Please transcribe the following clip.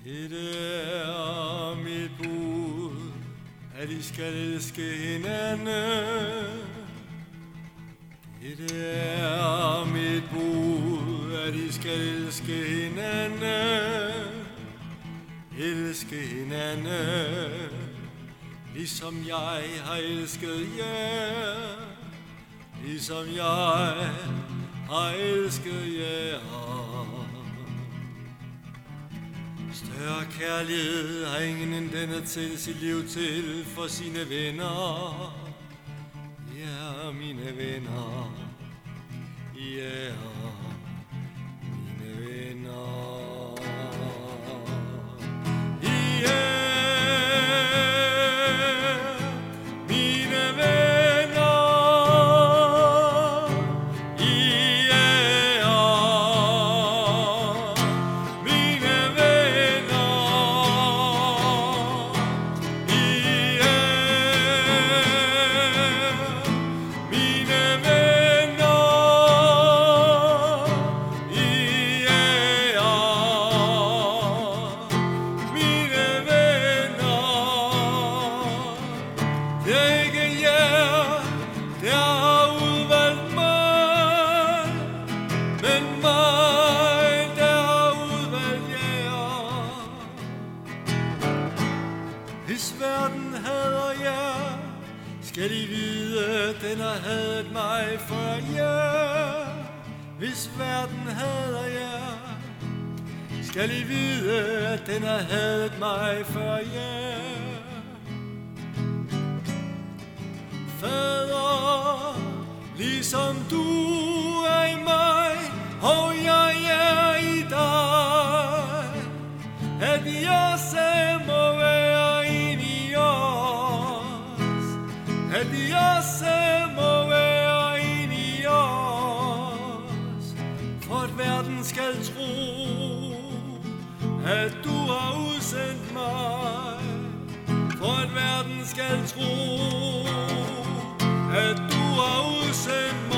Det er mit bud, at I skal elske hinanden. Det er mit bud, at I skal elske hinanden. Elske hinanden, ligesom jeg har elsket jer. Ligesom jeg har elsket jer. Større kærlighed har ingen end denne til sit liv til for sine venner. Ja, mine venner. Ja, mine venner. Hvis verden hader jer, skal I vide, den har hadet mig for jer. Hvis verden hader jer, skal I vide, at den har hadet mig for jer. Fader, ligesom du er i mig, og jeg er i dig, at vi også må være en i os, at vi også må være en i os, for at verden skal tro, at du har udsendt mig, for at verden skal tro, at du har udsendt mig.